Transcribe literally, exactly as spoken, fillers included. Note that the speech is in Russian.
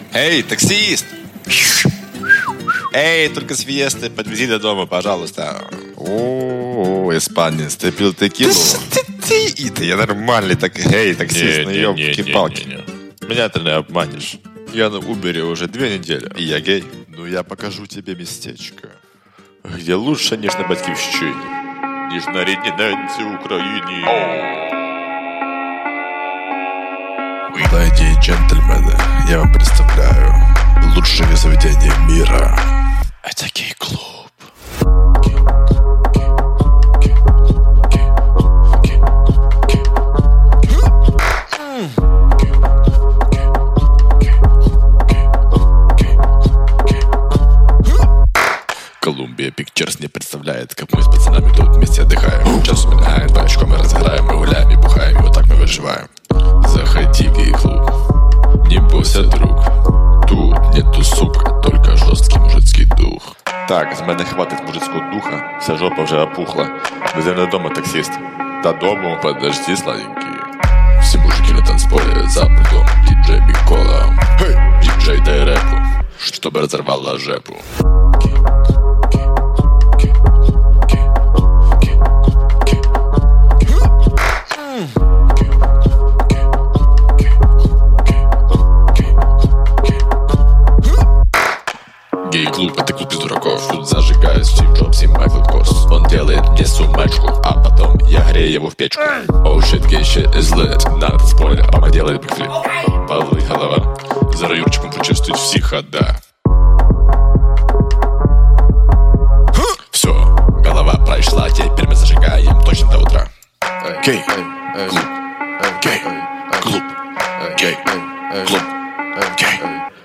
Эй, таксист! Эй, только с Фиесты подвези до дома, пожалуйста. О, испанец, ты пил текилу? Это я нормальный, так, эй, таксист, ну ёбки-палки. Меня ты не обманешь. Я на Убере уже две недели. И я гей. Ну я покажу тебе местечко, где лучше, ніж на батьківщині, ніж на рідній ненці Україні. Леди и джентльмены, я вам представляю лучшее заведение мира. Это гей-клуб. Колумбия Пикчерс не представляет, как мы с пацанами тут вместе отдыхаем. Час уминаем, два очко мы разыграем, мы гуляем и бухаем, и вот так мы выживаем. Заходи в гей-клуб, не бойся, друг. Тут нету сука, только жорсткий мужицький дух. Так, з мене хватить мужицького духа, вся жопа вже опухла. Везем додому, таксист. Додому, подожди, сладенький. Все мужики на танцполе за пультом. Диджей Микола, hey! Диджей дай рэпу, чтобы разорвала жепу. Гей-клуб — это клуб из дураков. Тут зажигают Стив Джобс и Майкл Корс. Он делает мне сумочку, а потом я грею его в печку. Oh shit, gay shit is lit. На танцполе Ама делает бэкфлип. Павловый голова за раюрчиком прочувствует все хода. Все, голова прошла, теперь мы зажигаем точно до утра. Гей-клуб, гей-клуб, гей-клуб, гей.